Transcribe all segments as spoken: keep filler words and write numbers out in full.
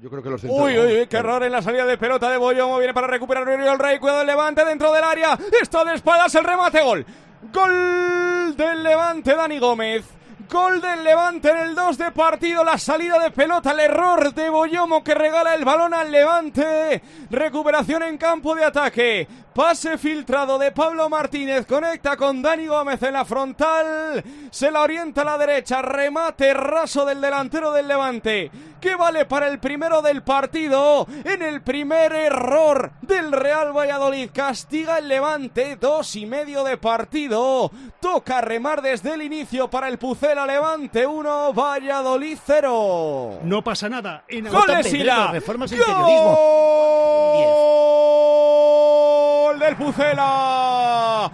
Yo creo que los centros... Uy, uy, uy, qué error en la salida de pelota de Boyomo. Viene para recuperar Oriol Rey. Cuidado el Levante dentro del área. Está de espaldas el remate. Gol. Gol del Levante, Dani Gómez. Gol del Levante en el dos de partido. La salida de pelota, el error de Boyomo que regala el balón al Levante. Recuperación en campo de ataque. Pase filtrado de Pablo Martínez. Conecta con Dani Gómez en la frontal. Se la orienta a la derecha. Remate raso del delantero del Levante, que vale para el primero del partido. En el primer error del Real Valladolid. Castiga el Levante. Dos y medio de partido. Toca remar desde el inicio para el Pucela. Levante uno, Valladolid cero. No pasa nada. En gol de Sila. Reformas en periodismo. Gol del Pucela.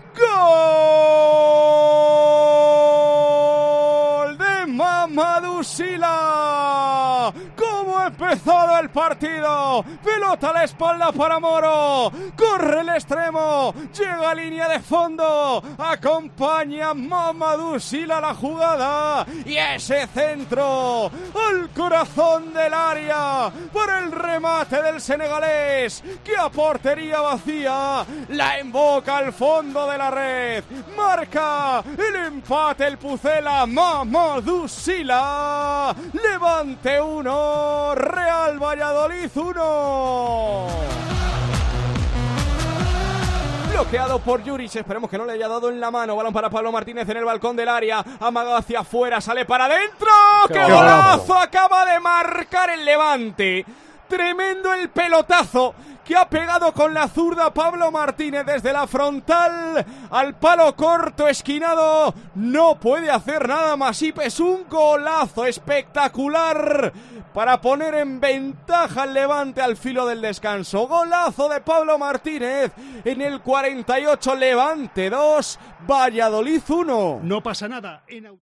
Gol de Mamadou Sila. ¿Cómo ha empezado el partido? Pelota a la espalda para Moro. Corre el extremo. Llega a línea de fondo. Acompaña Mamadou Sila la jugada. Y ese centro al corazón del área para el remate del senegalés, que a portería vacía la emboca al fondo de la red. Marca el empate el Pucela. Mamadou Sila. Levante uno, Real Valladolid uno. Bloqueado por Juric, esperemos que no le haya dado en la mano. Balón para Pablo Martínez en el balcón del área. Amagado hacia afuera, sale para adentro. ¡Qué, ¡Qué golazo! Acaba de marcar el Levante. Tremendo el pelotazo que ha pegado con la zurda Pablo Martínez desde la frontal al palo corto esquinado. No puede hacer nada Masip. Es un golazo espectacular para poner en ventaja al Levante al filo del descanso. Golazo de Pablo Martínez en el cuarenta y ocho. Levante dos, Valladolid uno. No pasa nada. En